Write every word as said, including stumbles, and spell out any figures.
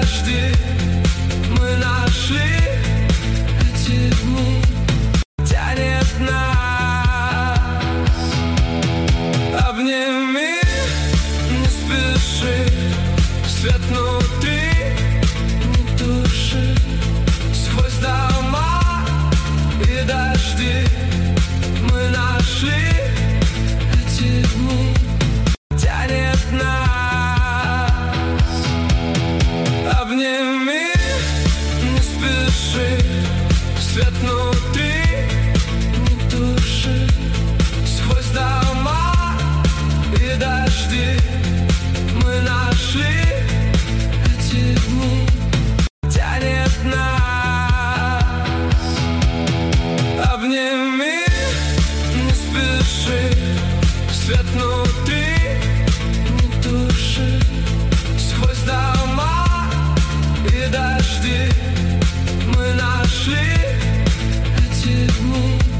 дожди. Мы нашли эти дни, тянет нас. Обними, не спеши, свет внутри, не туши. Сквозь дома и дожди мы нашли эти дни, тянет нас. Обними, не спеши, свет внутри, не туши. Сквозь дома и дожди мы нашли эти дни, тянет нас. Обними, не спеши, свет внутри, не туши. Сквозь дома и дожди мы нашли эти дни.